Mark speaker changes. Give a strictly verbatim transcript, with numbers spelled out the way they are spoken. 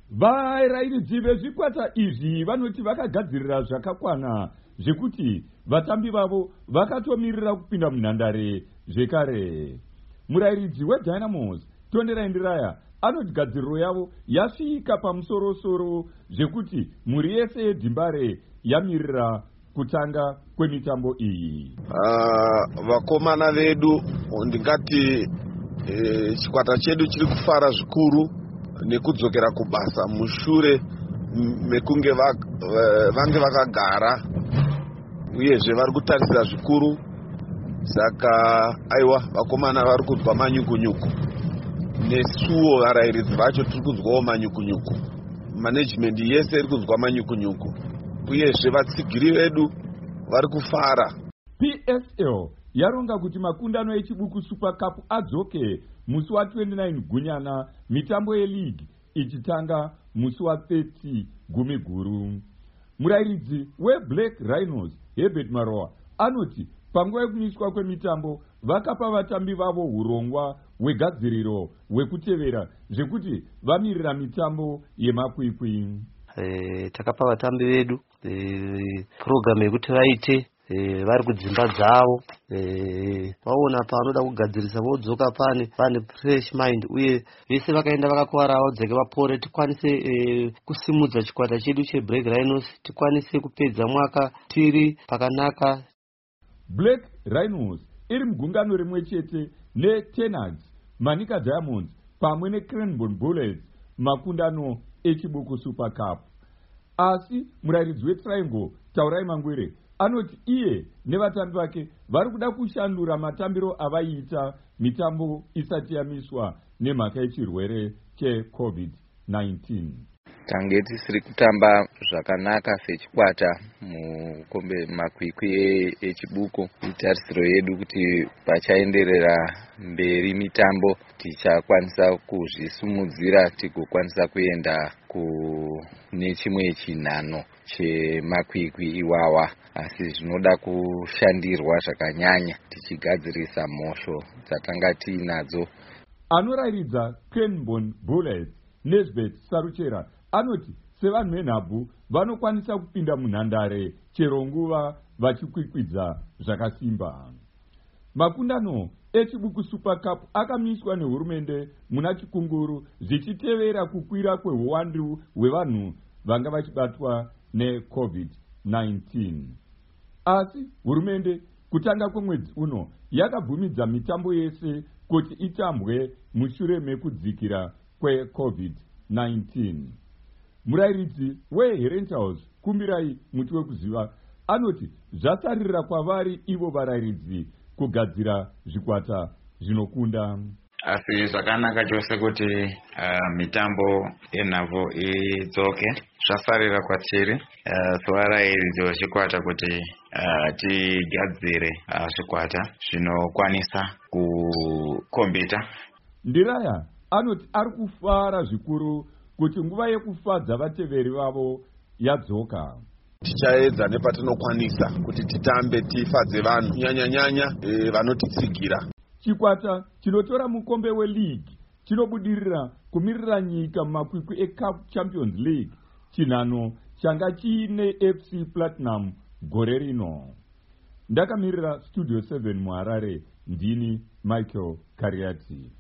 Speaker 1: Varairidzi vezvikwata izvi vanoti vakagadzirira zvakakwana zvekuti vatambi vavo vakatomirira kupinda munhandare zvekare. Murairidzi weDynamos Tonderai Ndiraya anoti gadziriro yavo yasvika pamusoro-soro zvekuti mhuri yese yeDhimbare yamirira kutanga kwemitambo iyi.
Speaker 2: Uh, vakomana vedu ndingati eh, chikwata chedu chiri kufara zvikuru nekudzokera kubasa mushure mekunge vange vakagara uyezve vari kutarisira zvikuru. Saka aiwa vakomana vari kunzwa manyukunyuku, nesuwo varairidzi vacho tiri kunzwawo manyukunyuku, management yese iri kunzwa manyukunyuku, uyezve vatsigiri vedu vari kufara.
Speaker 1: P S L yaronga kuti makundano echibuku Super Cup adzoke musi wa twenty-nine Gunyana, mitambo yeleague ichitanga musi wa thirty Gumi Guru. Murairidzi weBlack Rhinos Herbert Maroa anoti panguva yekumiswa kwemitambo vakapa vatambi vavo urongwa hwegadziriro hwekutevera zvekuti vamirira mitambo yemakwikwi.
Speaker 3: E, takapa vatambi vedu e, program yekuti vaite e, vari kudzimba dzavo e, vaona panoda kugadzirisa vodzoka pane pane fresh mind, uye vese vakaenda vakakwara vadzeke vapore tikwanise e, kusimudza chikwata chedu cheBlack Rhinos, tikwanise kupedza mwaka tiri pakanaka.
Speaker 1: Black Rhinos iri mugungano rimwe chete neTenards, Manica Diamonds pamwe neCranbourne Bullets makundano echibuku Super Cup. Asi murairidzi weTriangle Taurai Mangwire anoti iye nevatambi vake vari kuda kushandura matambiro avaiita mitambo isati yamiswa nemhaka yechirwere cheCovid nineteen.
Speaker 4: Tange tisiri kutamba zvakanaka sechikwata mukombe makwikwi echibuku. Itarisiro yedu kuti pachaenderera mberi mitambo tichakwanisa kuzvisumudzira tigokwanisa kuenda kune chimwe chinhano chemakwikwi iwawa, asi zvinoda kushandirwa zvakanyanya tichigadzirisa mhosho dzatanga tiinadzo.
Speaker 1: Anorairidza Cranbourne Bullets Nesbeth Saruchera anoti sevanhu venhabvu vanokwanisa kupinda munhandare chero nguva vachikwikwidza zvakasimba. Makundano echibuku Super Cup akamiswa nehurumende muna Chikunguru zvichitevera kukwira kwehuwandu hwevanhu vanga vachibatwa neCovid nineteen. Asi hurumende kutanga kwemwedzi uno yakabvumidza mitambo yese kuti itambwe mushure mekudzikira kweCovid nineteen. Murairidzi weHerenthouse Kumbirai Muti Wekuziva anoti zvasaririra kwavari ivo varairidzi kugadzira zvikwata zvinokunda.
Speaker 5: Asi zvakanaka chose kuti uh, mitambo yenhabvu idzoke. Zvasarira kwatiri uh, sevarairidzi vechikwata kuti uh, tigadzire uh, zvikwata zvinokwanisa kukombita.
Speaker 1: Ndiraya anoti ari kufara zvikuru kuti nguva yekufadza vateveri vavo yadzoka.
Speaker 2: Tichaedza nepatinokwanisa kuti titambe tifadze vanhu nyanya-nyanya e, vanotitsigira.
Speaker 1: Chikwata chinotora mukombe weleague chinobudirira kumirira nyika mumakwikwi eCup Champions League, chinhano changa chiine F C Platinum gore rino. Ndakamirira Studio seven muHarare, ndini Michael Kariati.